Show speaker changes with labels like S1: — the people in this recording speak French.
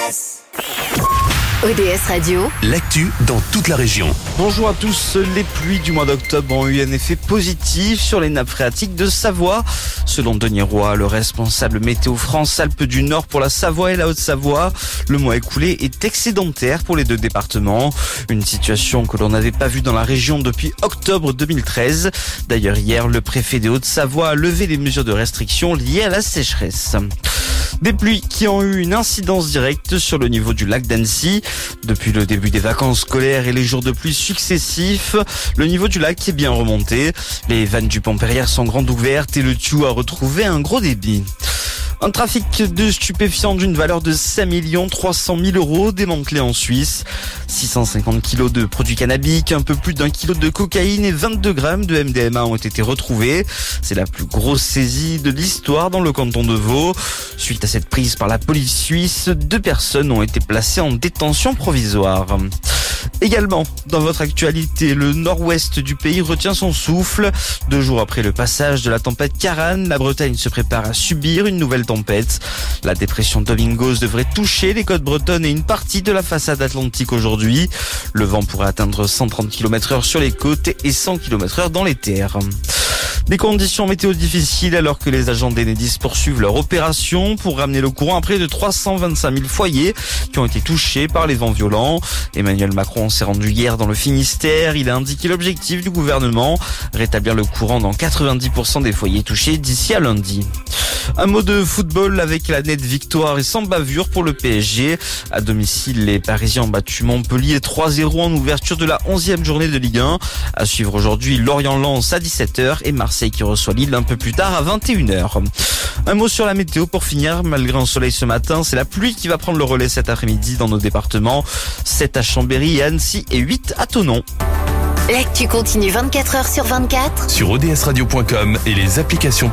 S1: ODS Radio,
S2: l'actu dans toute la région.
S3: Bonjour à tous, les pluies du mois d'octobre ont eu un effet positif sur les nappes phréatiques de Savoie. Selon Denis Roy, le responsable Météo France Alpes du Nord pour la Savoie et la Haute-Savoie, le mois écoulé est excédentaire pour les deux départements. Une situation que l'on n'avait pas vue dans la région depuis octobre 2013. D'ailleurs, hier, le préfet des Hauts-de-Savoie a levé les mesures de restriction liées à la sécheresse. Des pluies qui ont eu une incidence directe sur le niveau du lac d'Annecy. Depuis le début des vacances scolaires et les jours de pluie successifs, le niveau du lac est bien remonté. Les vannes du Pont-Perrière sont grandes ouvertes et le Thioux a retrouvé un gros débit. Un trafic de stupéfiants d'une valeur de 5 300 000 € démantelé en Suisse. 650 kilos de produits cannabiques, un peu plus d'1 kilo de cocaïne et 22 grammes de MDMA ont été retrouvés. C'est la plus grosse saisie de l'histoire dans le canton de Vaud. Suite à cette prise par la police suisse, 2 personnes ont été placées en détention provisoire. Également, dans votre actualité, le nord-ouest du pays retient son souffle. 2 jours après le passage de la tempête Karan, la Bretagne se prépare à subir une nouvelle tempête. La dépression Domingos devrait toucher les côtes bretonnes et une partie de la façade atlantique aujourd'hui. Le vent pourrait atteindre 130 km/h sur les côtes et 100 km/h dans les terres. Des conditions météo difficiles alors que les agents d'Enedis poursuivent leur opération pour ramener le courant à près de 325 000 foyers qui ont été touchés par les vents violents. Emmanuel Macron s'est rendu hier dans le Finistère. Il a indiqué l'objectif du gouvernement, rétablir le courant dans 90% des foyers touchés d'ici à lundi. Un mot de football avec la nette victoire et sans bavure pour le PSG. À domicile, les Parisiens ont battu Montpellier 3-0 en ouverture de la 11e journée de Ligue 1. À suivre aujourd'hui, Lorient-Lens à 17h et Marseille qui reçoit Lille un peu plus tard à 21h. Un mot sur la météo pour finir. Malgré un soleil ce matin, c'est la pluie qui va prendre le relais cet après-midi dans nos départements. 7 à Chambéry et Annecy et 8 à Thonon.
S1: l'actu continue 24h sur 24
S2: Sur odsradio.com et les applications